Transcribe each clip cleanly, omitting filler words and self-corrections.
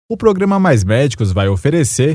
O programa Mais Médicos vai oferecer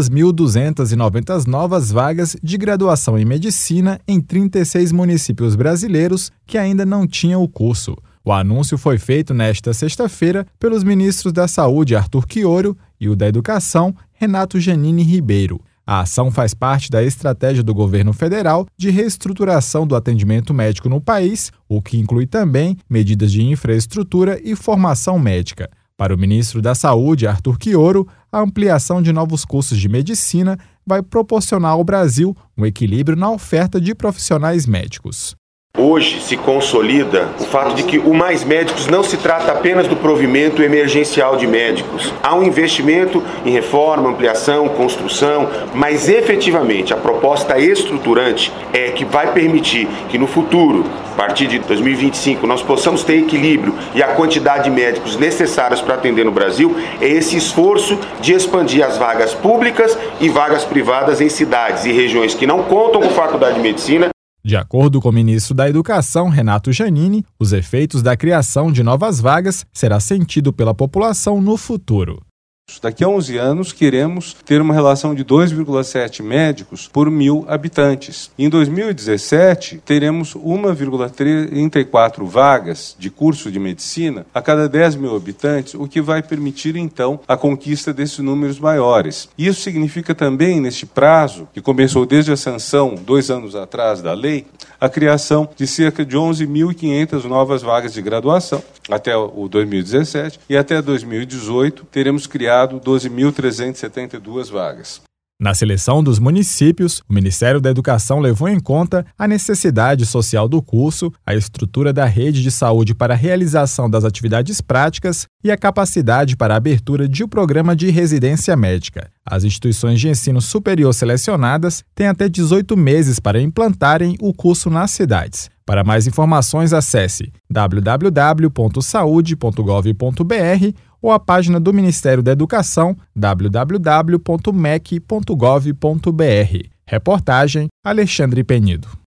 2.290 novas vagas de graduação em medicina em 36 municípios brasileiros que ainda não tinham o curso. O anúncio foi feito nesta sexta-feira pelos ministros da Saúde, Arthur Quioro, e o da Educação, Renato Jeanine Ribeiro. A ação faz parte da estratégia do governo federal de reestruturação do atendimento médico no país, o que inclui também medidas de infraestrutura e formação médica. Para o ministro da Saúde, Arthur Quioro, a ampliação de novos cursos de medicina vai proporcionar ao Brasil um equilíbrio na oferta de profissionais médicos. Hoje se consolida o fato de que o Mais Médicos não se trata apenas do provimento emergencial de médicos. Há um investimento em reforma, ampliação, construção, mas efetivamente a proposta estruturante é que vai permitir que no futuro, a partir de 2025, nós possamos ter equilíbrio e a quantidade de médicos necessários para atender no Brasil, é esse esforço de expandir as vagas públicas e vagas privadas em cidades e regiões que não contam com faculdade de medicina. De acordo com o ministro da Educação, Renato Jeanine, os efeitos da criação de novas vagas será sentido pela população no futuro. Daqui a 11 anos, queremos ter uma relação de 2,7 médicos por 1.000 habitantes. Em 2017, teremos 1,34 vagas de curso de medicina a cada 10.000 habitantes, o que vai permitir, então, a conquista desses números maiores. Isso significa também, neste prazo, que começou desde a sanção, 2 anos atrás, da lei, a criação de cerca de 11.500 novas vagas de graduação até o 2017 e até 2018 teremos criado 12.372 vagas. Na seleção dos municípios, o Ministério da Educação levou em conta a necessidade social do curso, a estrutura da rede de saúde para a realização das atividades práticas e a capacidade para a abertura de um programa de residência médica. As instituições de ensino superior selecionadas têm até 18 meses para implantarem o curso nas cidades. Para mais informações, acesse www.saude.gov.br ou a página do Ministério da Educação, www.mec.gov.br. Reportagem Alexandre Penido.